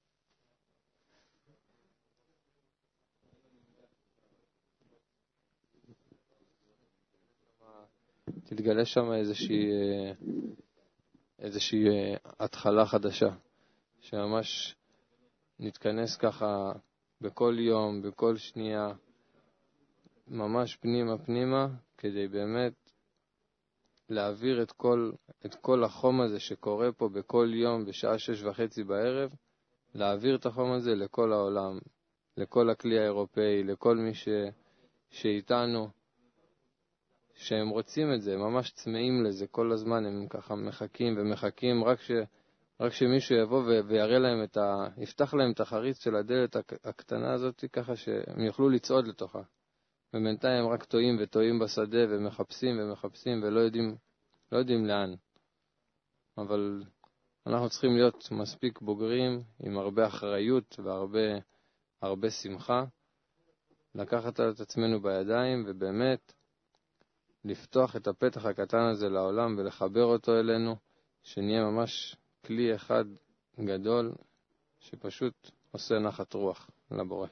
תתגלה שם איזושהי התחלה חדשה, שממש נתכנס ככה בכל יום, בכל שנייה, ממש פנימה, כדי באמת להעביר את כל החום הזה שקורה פה בכל יום בשעה 6:30 בערב, להעביר את החום הזה לכל העולם, לכל הכלי האירופאי, לכל מי שאיתנו, שהם רוצים את זה, ממש צמאים לזה כל הזמן, הם ככה מחכים ומחכים, רק שמישהו יבוא ויראה להם יפתח להם את החריץ של הדלת הקטנה הזאת, ככה שהם יוכלו לצעוד לתוכה. ובינתיים רק טועים וטועים בשדה ומחפשים ומחפשים ולא יודעים לאן. אבל אנחנו צריכים להיות מספיק בוגרים, עם הרבה אחריות והרבה שמחה, לקחת את עצמנו בידיים ובאמת לפתוח את הפתח הקטן הזה לעולם ולחבר אותו אלינו, שנהיה ממש כלי אחד גדול שפשוט עושה נחת רוח לבורא.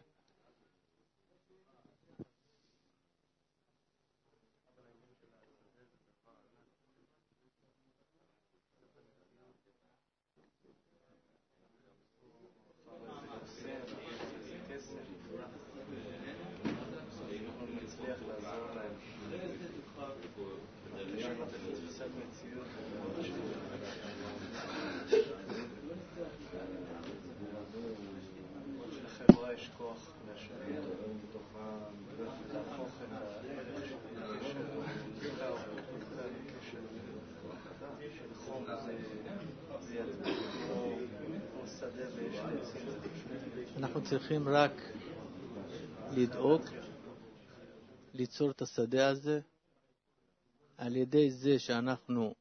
אנחנו צריכים רק לדאוג ליצור את השדה הזה על ידי זה שאנחנו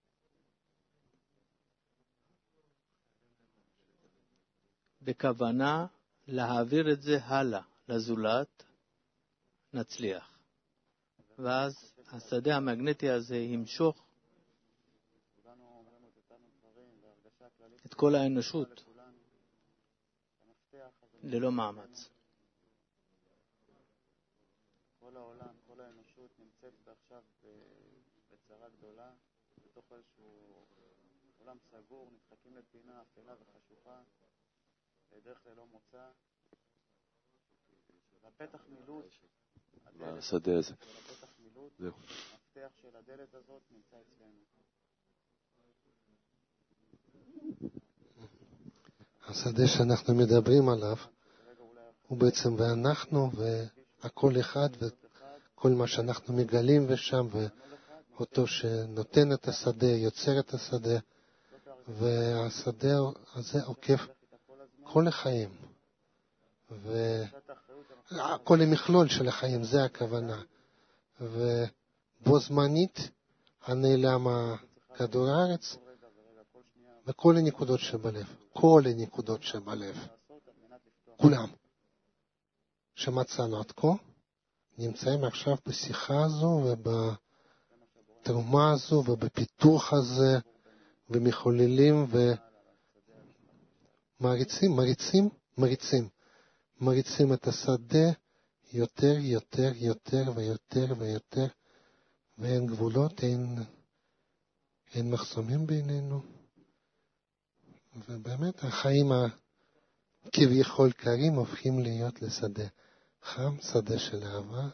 בכוונה להעביר את זה הלאה לזולת, נצליח. ואז השדה המגנטי הזה ימשוך את כל האנושות ללא מאמץ. כל העולם, כל האנושות נמצאת עכשיו בצרה גדולה, בתוך איזשהו עולם סגור, נדחקים לפינה אפלה וחשוכה, בדרך ללא מוצא. והפתח מילוט, השדה הזה. הפתח מילוט, המפתח של הדלת הזאת נמצא אצלנו. השדה שאנחנו מדברים עליו הוא בעצם ואנחנו והכל אחד וכל מה שאנחנו מגלים ושם ואותו שנותן את השדה, יוצר את השדה, והשדה הזה עוקף כל החיים וכל המכלול של החיים, זה הכוונה. ובו זמנית הנעלם כדור הארץ וכל הנקודות שבלב, כל הנקודות שבלב, כולם שמצאנו עד כה, נמצאים עכשיו בשיחה הזו ובתרומה הזו ובפיתוח הזה, ומחוללים ומריצים את השדה יותר ויותר ויותר, ואין גבולות, אין מחסומים בינינו. ובאמת החיים כביכול קרים הופכים להיות לשדה חם, שדה של אהבה.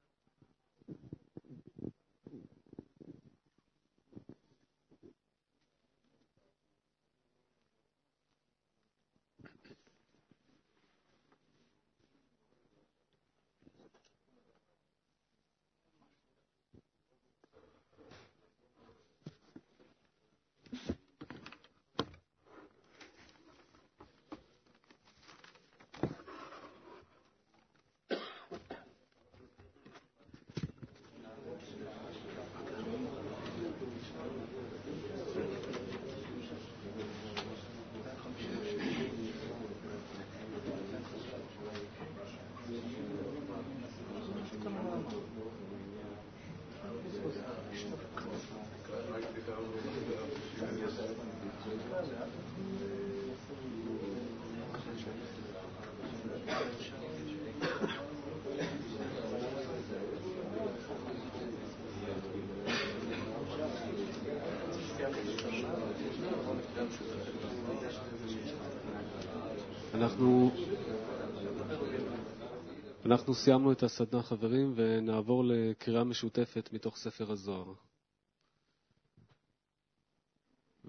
אנחנו סיימנו את הסדנה, חברים, ונעבור לקריאה משותפת מתוך ספר הזוהר.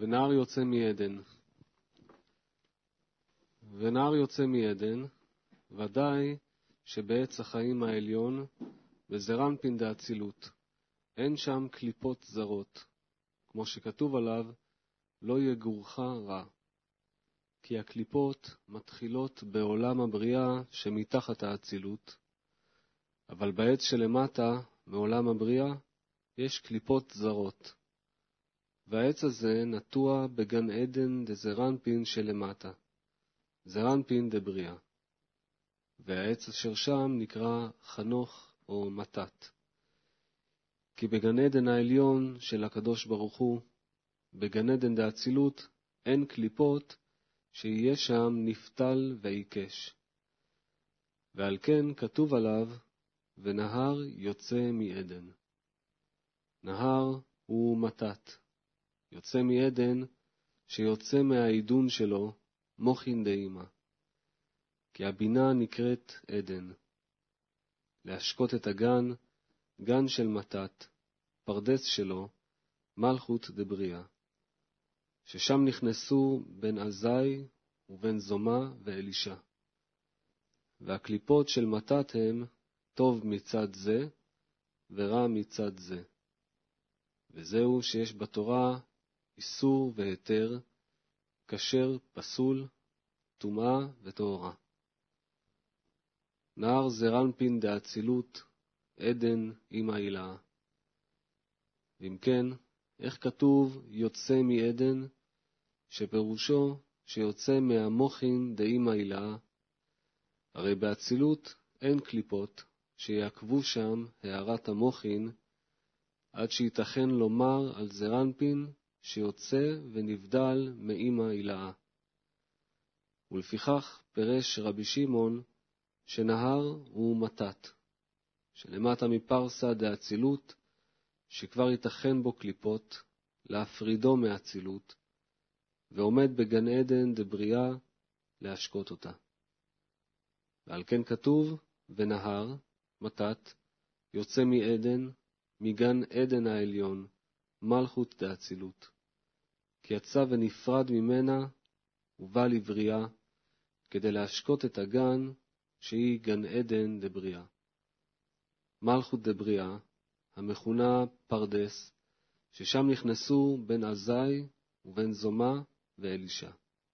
ונער יוצא מעדן. ונער יוצא מעדן, ודאי שבעץ החיים העליון, בזרנפין דאצילות, אין שם קליפות זרות, כמו שכתוב עליו, לא יגורך רע. כי הקליפות מתחילות בעולם הבריאה שמתחת האצילות, אבל בעץ שלמטה, מעולם הבריאה, יש קליפות זרות. והעץ הזה נטוע בגן עדן דזרנפין שלמטה, זרנפין דבריאה. והעץ אשר שם נקרא חנוך או מתת. כי בגן עדן העליון של הקדוש ברוך הוא, בגן עדן דאצילות, אין קליפות שיהיה שם נפתל ועיקש. ועל כן כתוב עליו, ונהר יוצא מעדן. נהר הוא מתת, יוצא מעדן שיוצא מהעידון שלו, מוחין דאמא. כי הבינה נקראת עדן. להשקות את הגן, גן של מתת, פרדס שלו, מלכות דבריאה. ששם נכנסו בין עזאי ובין זומה ואלישה. והקליפות של מתת הם טוב מצד זה ורע מצד זה. וזהו שיש בתורה איסור והיתר, כשר, פסול, טומאה וטהרה. נהר זרנפין דאצילות, עדן עם העילה. ואם כן, איך כתוב יוצא מעדן, שפירושו שיוצא מהמוחין דאם העילה? הרי באצילות אין קליפות שיעקבו שם הערת המוחין, עד שייתכן לומר על זרנפין שיוצא ונבדל מאם העילה. ולפיכך פירש רבי שמעון שנהר הוא מתת, שלמטה מפרסה דאצילות, שכבר ייתכן בו קליפות, להפרידו מאצילות, ועומד בגן עדן דבריאה להשקות אותה. ועל כן כתוב, ונהר, מתת, יוצא מעדן, מגן עדן העליון, מלכות דאצילות. כי יצא ונפרד ממנה, ובא לבריאה, כדי להשקות את הגן, שהיא גן עדן דבריאה. מלכות דבריאה, המכונה פרדס, ששם נכנסו בין עזאי ובין זומה ואלישה.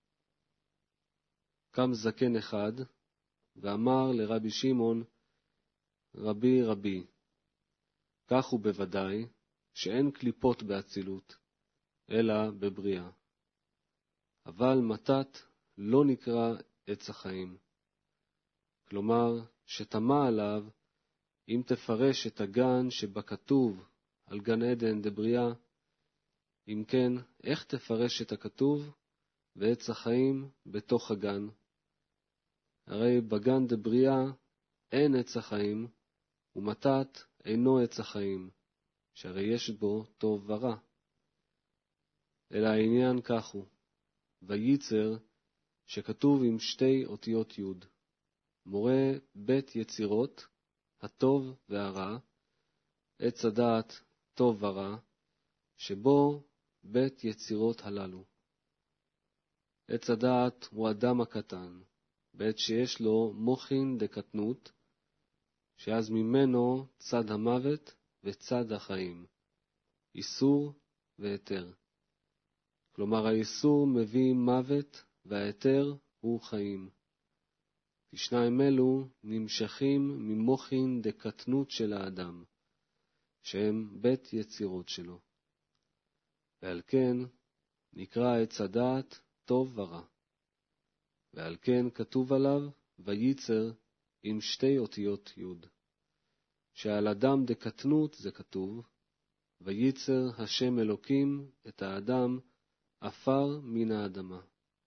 קם זקן אחד, ואמר לרבי שמעון, רבי רבי, כך הוא בוודאי, שאין קליפות באצילות, אלא בבריאה. אבל מתת לא נקרא עץ החיים. כלומר, שתמה עליו, אם תפרש את הגן שבכתוב על גן עדן דבריאה, אם כן, איך תפרש את הכתוב ועץ החיים בתוך הגן? הרי בגן דבריאה אין עץ החיים, ומתת אינו עץ החיים, שהרי יש בו טוב ורע. אלא העניין כך הוא, וייצר, שכתוב עם שתי אותיות י', מורה בית יצירות, הטוב והרע, עץ הדעת טוב ורע, שבו בית יצירות הללו. עץ הדעת הוא אדם הקטן, בעת שיש לו מוחין דקטנות, שאז ממנו צד המוות וצד החיים, איסור והיתר. כלומר, האיסור מביא מוות וההיתר הוא חיים. כי שניים אלו נמשכים ממוחין דקטנות של האדם, שהם בית יצירות שלו. ועל כן נקרא עץ הדעת טוב ורע. ועל כן כתוב עליו וייצר עם שתי אותיות י', שעל אדם דקטנות זה כתוב, וייצר השם אלוקים את האדם עפר מן האדמה.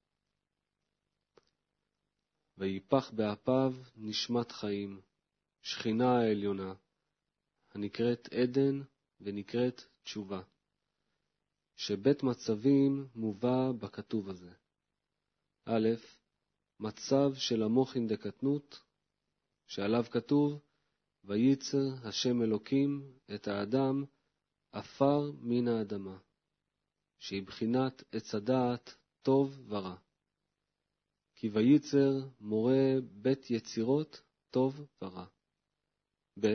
ויפח באפיו נשמת חיים, שכינה העליונה, הנקראת עדן ונקראת תשובה, שבית מצבים מובא בכתוב הזה. א', מצב של המוחין דקטנות, שעליו כתוב, וייצר השם אלוקים את האדם עפר מן האדמה, שהיא בחינת עץ הדעת טוב ורע. כי וייצר מורה בית יצירות טוב ורע. ב'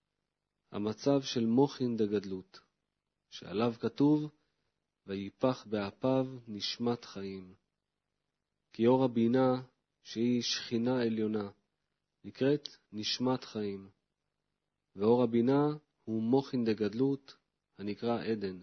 המצב של מוחין דגדלות, שעליו כתוב ויפח באפיו נשמת חיים. כי אור הבינה, שהיא שכינה עליונה, נקראת נשמת חיים, ואור הבינה הוא מוחין דגדלות, הנקרא עדן.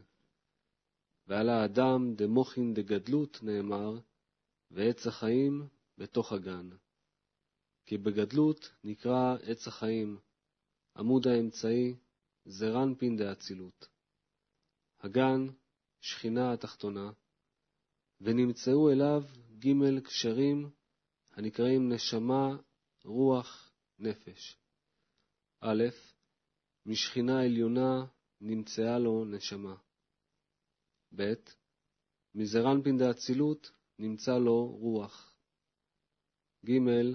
ועל האדם דמוחין דגדלות נאמר, ועץ החיים בתוך הגן. כי בגדלות נקרא עץ החיים, עמוד האמצעי, זרנפין דאצילות. הגן, שכינה התחתונה, ונמצאו אליו ג' קשרים הנקראים נשמה, רוח, נפש. א', משכינה עליונה נמצאה לו נשמה. ב', מזרנפין דאצילות נמצא לו רוח. ג',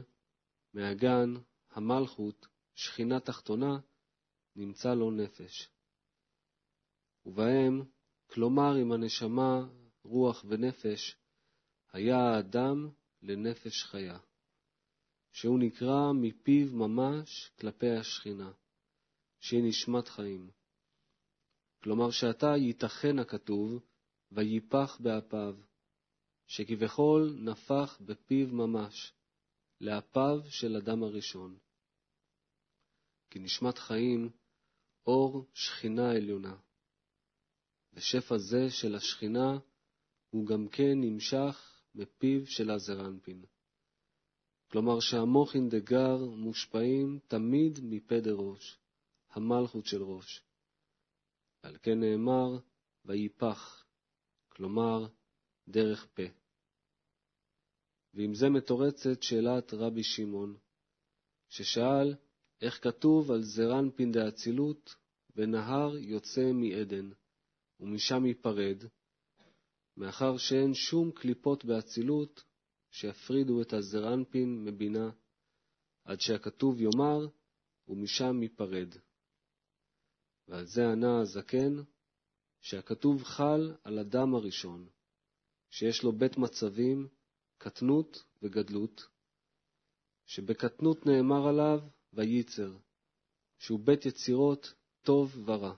מהגן, המלכות, שכינה תחתונה, נמצא לו נפש. ובהם, כלומר עם הנשמה, רוח ונפש, היה האדם לנפש חיה, שהוא נקרא מפיו ממש כלפי השכינה, שהיא נשמת חיים. כלומר שעתה ייתכן הכתוב, ויפח באפיו, שכביכול נפח בפיו ממש, לאפיו של אדם הראשון. כי נשמת חיים, אור שכינה עליונה. ושפע זה של השכינה הוא גם כן נמשך מפיו של הזרנפין. כלומר שהמוחין דגר מושפעים תמיד מפה דראש, המלכות של ראש. על כן נאמר ויפח, כלומר דרך פה. ועם זה מתורצת שאלת רבי שמעון, ששאל איך כתוב על זרנפין דאצילות ונהר יוצא מעדן, ומשם ייפרד, מאחר שאין שום קליפות באצילות שיפרידו את הזרנפין מבינה, עד שהכתוב יאמר, ומשם ייפרד. ועל זה ענה הזקן, שהכתוב חל על אדם הראשון, שיש לו בית מצבים, קטנות וגדלות, שבקטנות נאמר עליו וייצר, שהוא בית יצירות טוב ורע.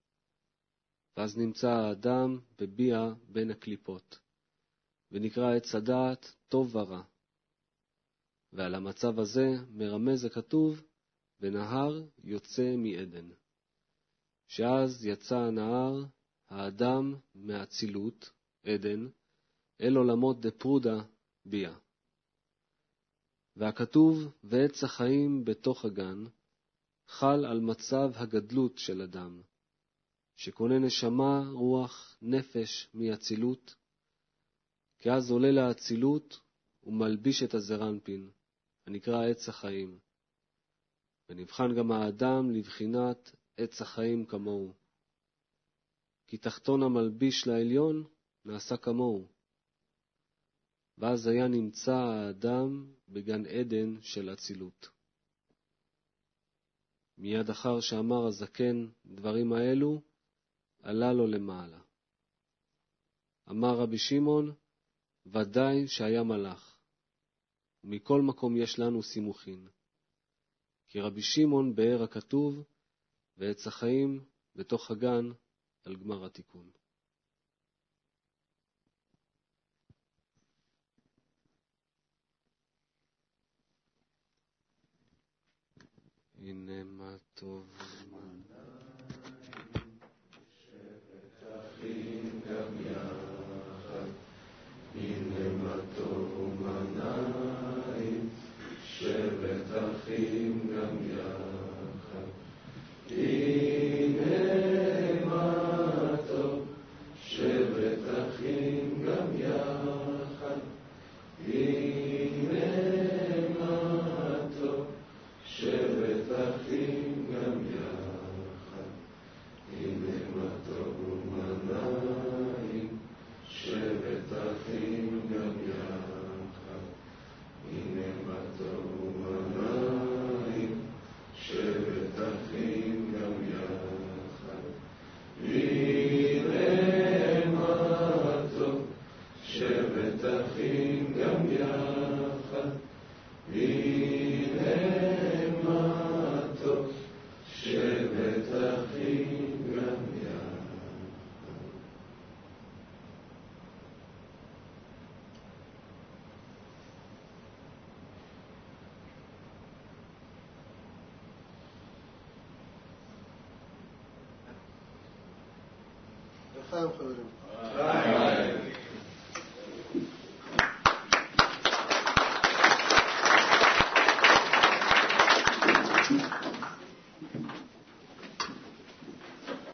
ואז נמצא האדם בביע בין הקליפות, ונקרא עץ הדעת טוב ורע. ועל המצב הזה מרמז הכתוב, ונהר יוצא מעדן. שאז יצא הנהר, האדם מהצילות, עדן, אל עולמות דפרודה ביע. והכתוב, ועץ החיים בתוך הגן, חל על מצב הגדלות של אדם, שקונה נשמה, רוח, נפש מהצילות, כי אז עולה להצילות ומלביש את הזרנפין, הנקרא עץ החיים. ונבחן גם האדם לבחינת עץ החיים כמוהו. כי תחתון המלביש לעליון נעשה כמוהו. ואז היה נמצא האדם בגן עדן של אצילות. מיד אחר שאמר הזקן דברים האלו, עלה לו למעלה. אמר רבי שמעון, ודאי שהיה מלאך, ומכל מקום יש לנו סימוכין. כי רבי שמעון באר הכתוב, ועץ החיים בתוך הגן על גמר התיקון. הנה מה טוב שבט אחים גם יחד, הנה מה טוב ומנעים, שבט אחים גם יחד, הנה מה טוב, שבט אחים גם יחד, הנה מה טוב, שבט אחים גם יחד. לחיים חברים.